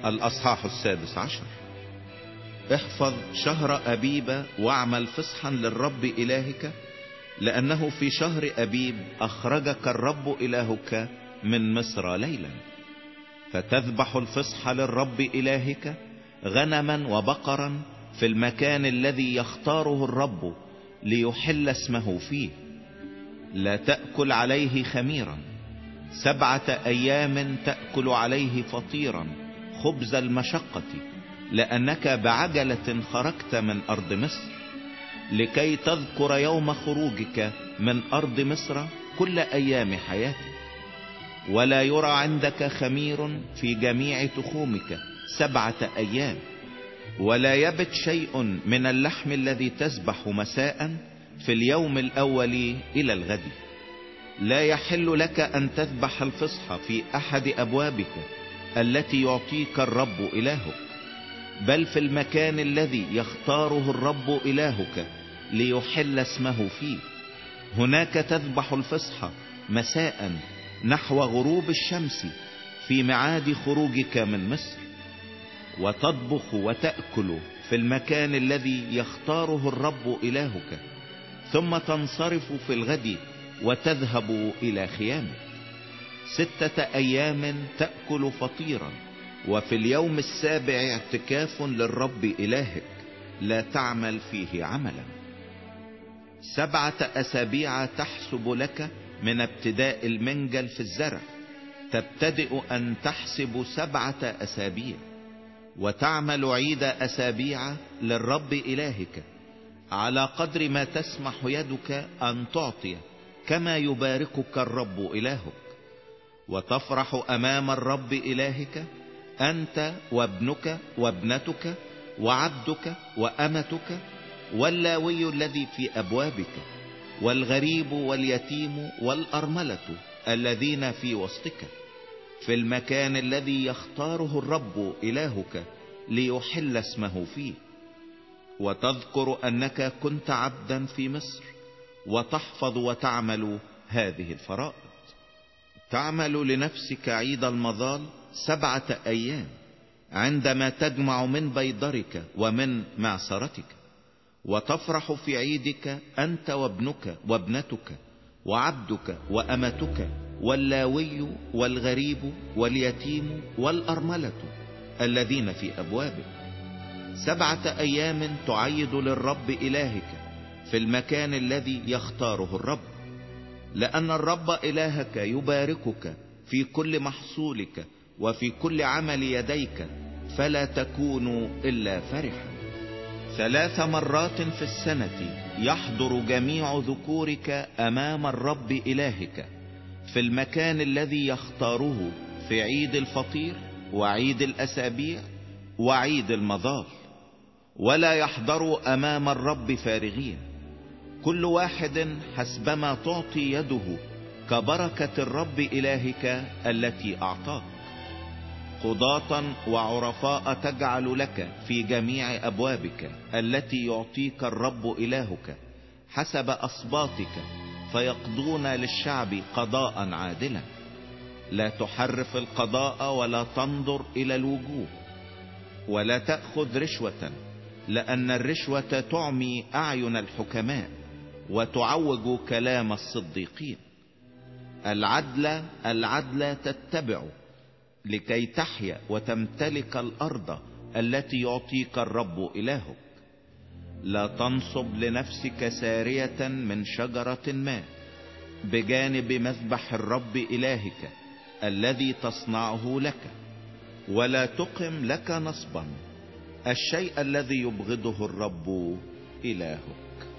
الأصحاح 16. احفظ شهر أبيب واعمل فصحا للرب إلهك، لأنه في شهر أبيب أخرجك الرب إلهك من مصر ليلا. فتذبح الفصح للرب إلهك غنما وبقرا في المكان الذي يختاره الرب ليحل اسمه فيه. لا تأكل عليه خميرا، 7 أيام تأكل عليه فطيرا خبز المشقة، لأنك بعجلة خرجت من أرض مصر، لكي تذكر يوم خروجك من أرض مصر كل أيام حياتك. ولا يرى عندك خمير في جميع تخومك 7 أيام. ولا يبت شيء من اللحم الذي تذبح مساء في اليوم الأول إلى الغد. لا يحل لك أن تذبح الفصح في أحد أبوابك التي يعطيك الرب إلهك، بل في المكان الذي يختاره الرب إلهك ليحل اسمه فيه. هناك تذبح الفصح مساء نحو غروب الشمس في ميعاد خروجك من مصر. وتطبخ وتأكل في المكان الذي يختاره الرب إلهك، ثم تنصرف في الغد وتذهب إلى خيامك. 6 أيام تأكل فطيرا، وفي اليوم السابع اعتكاف للرب إلهك لا تعمل فيه عملا. 7 أسابيع تحسب لك من ابتداء المنجل في الزرع، تبتدئ أن تحسب 7 أسابيع. وتعمل عيد أسابيع للرب إلهك على قدر ما تسمح يدك أن تعطي، كما يباركك الرب إلهك. وتفرح أمام الرب إلهك أنت وابنك وابنتك وعبدك وأمتك واللاوي الذي في أبوابك والغريب واليتيم والأرملة الذين في وسطك، في المكان الذي يختاره الرب إلهك ليحل اسمه فيه. وتذكر أنك كنت عبدا في مصر، وتحفظ وتعمل هذه الفرائض. تعمل لنفسك عيد المظال 7 أيام عندما تجمع من بيضرك ومن معصرتك. وتفرح في عيدك أنت وابنك وابنتك وعبدك وأمتك واللاوي والغريب واليتيم والأرملة الذين في أبوابك. 7 أيام تعيد للرب إلهك في المكان الذي يختاره الرب، لأن الرب إلهك يباركك في كل محصولك وفي كل عمل يديك، فلا تكون إلا فرحا. 3 مرات في السنة يحضر جميع ذكورك أمام الرب إلهك في المكان الذي يختاره في عيد الفطير وعيد الأسابيع وعيد المظال. ولا يحضروا أمام الرب فارغين، كل واحد حسبما تعطي يده كبركة الرب إلهك التي أعطاك. قضاة وعرفاء تجعل لك في جميع أبوابك التي يعطيك الرب إلهك حسب أصباطك، فيقضون للشعب قضاء عادلا. لا تحرف القضاء ولا تنظر إلى الوجوه، ولا تأخذ رشوة، لأن الرشوة تعمي أعين الحكماء وتعوج كلام الصديقين. العدل تتبع لكي تحيا وتمتلك الأرض التي يعطيك الرب إلهك. لا تنصب لنفسك سارية من شجرة ما بجانب مذبح الرب إلهك الذي تصنعه لك، ولا تقم لك نصبا، الشيء الذي يبغضه الرب إلهك.